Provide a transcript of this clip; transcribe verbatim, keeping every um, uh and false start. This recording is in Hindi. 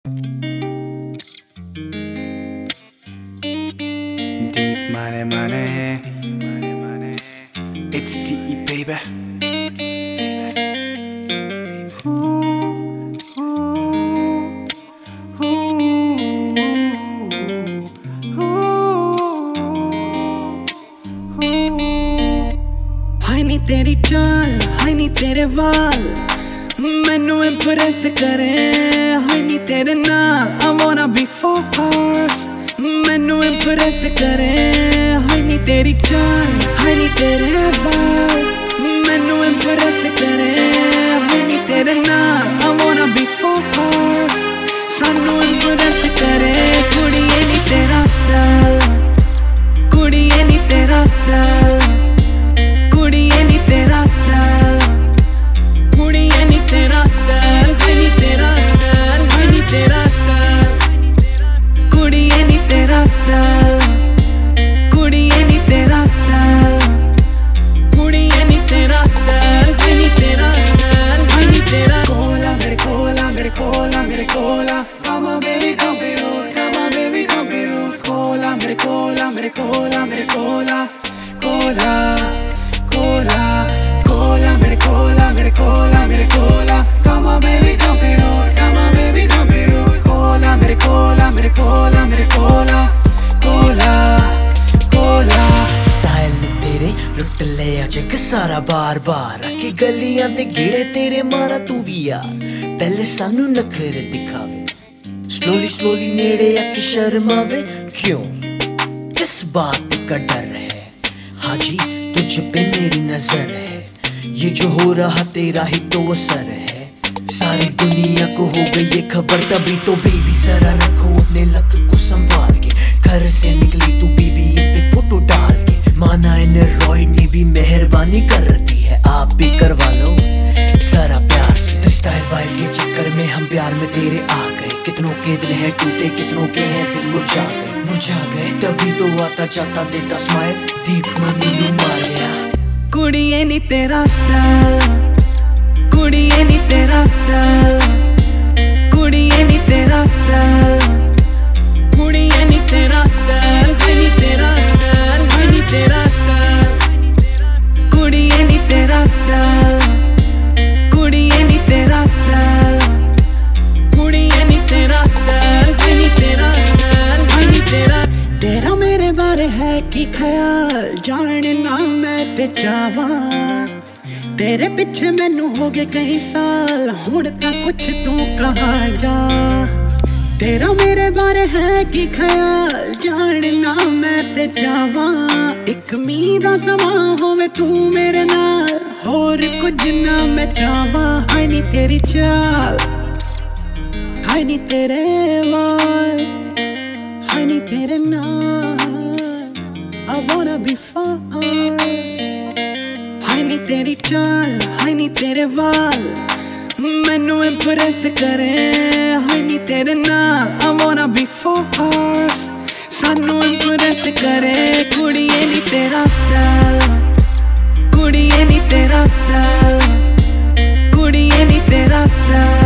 Deep money, money. It's D E, baby. Ooh, ooh, ooh, ooh, ooh. हाय नी तेरी चाल, हाय नी तेरे वाल, मैनू इम्प्रेस करे। हाय नी तेरे नाल, I wanna be focused, मैनू इम्प्रेस करे। हाय नी तेरी चाल, हाय नी तेरे वाल, मैनू इम्प्रेस करे। हाय नी तेरे नाल, I wanna be focused, सानू इम्प्रेस करे। कुड़िए नी तेरा स्टाइल, कुड़िए नी तेरा स्टाइल, कुड़िए नी तेरा स्टाइल, कुड़िए नी तेरा स्टाइल, हाय नी तेरा स्टाइल, हाय नी तेरा स्टाइल, कुड़िए नी तेरा स्टाइल, कुड़िए नी तेरा स्टाइल, कुड़िए नी तेरा स्टाइल, हाय नी तेरा स्टाइल, हाय नी तेरा। कोला मेरे कोला मेरे कोला मेरे कोला, come on baby don't be rude, come on baby don't be rude। कोला मेरे कोला मेरे कोला मेरे कोला, कोला कोला कोला मेरे कोला मेरे कोला मेरे कोला, come on baby don't be rude, come on baby don't be rude। कोला मेरे कोला मेरे कोला मेरे कोला, कोला कोला। स्टाइल ने तेरे लुट ले अज सारा बार बार आके गलियां ते गेड़े तेरे मारा तू भी यार। पहले सानू नखरे दिखावे, स्लोली स्लोली नेड़े आके शर्मावे। क्यों, किस बात का डर है? हाँ जी तुझ पे मेरी नजर है, ये जो हो रहा तेरा ही तो असर है। सारी दुनिया को हो गई ये खबर तभी तो बेबी जरा रखो अपने लक को संभाल के। घर से निकली तू बीबी इन पे फोटो डाल के, माना एंड्रॉइड ने भी मेहरबानी कर दी है, आप भी करवा लो जरा प्यार से। स्टाइल वाइल के चक्कर में हम प्यार में तेरे आ गए, कितनों के दिल है टूटे, कितनों के हैं दिल मुरझा गए मुरझा गए। तभी तो आता जाता देता स्माइल, दीप मनी नू मार गया। कुड़िए नी तेरा स्टाइल, कुड़िए नी तेरा स्टाइल, कुड़िए नी तेरा स्टाइल, कुड़िए नी तेरा स्टाइल, हाय नी तेरा स्टाइल, हाय नी तेरा स्टाइल, कुड़िए नी तेरा स्टाइल, कुड़िए नी तेरा स्टाइल, कुड़िए नी तेरा स्टाइल, हाय नी तेरा स्टाइल, हाय नी तेरा। तेरा मेरे बारे है की ख्याल, जानना मैं ते चाहवा। तेरे पीछे मैनू हो गए कई साल, हुण तक कुछ तू कहा जा। तेरा मेरे बारे है की ख्याल, जानना मैं ते चाहवा। एक मीं दा समा होवे तू मेरे नाल, होर कुछ ना मैं चाहवा। हाय नी तेरी चाल, हाय नी तेरे वाल, हाय नी तेरे नाल, I wanna be first। हाय नी तेरी चाल, हाय नी तेरे वाल, मैनू इम्प्रेस करे। हाय नी तेरे नाल, I wanna be first, सानू इम्प्रेस करे। कुड़िए नी तेरा स्टाइल, कुड़िए नी तेरा स्टाइल, कुड़िए नी तेरा स्टाइल,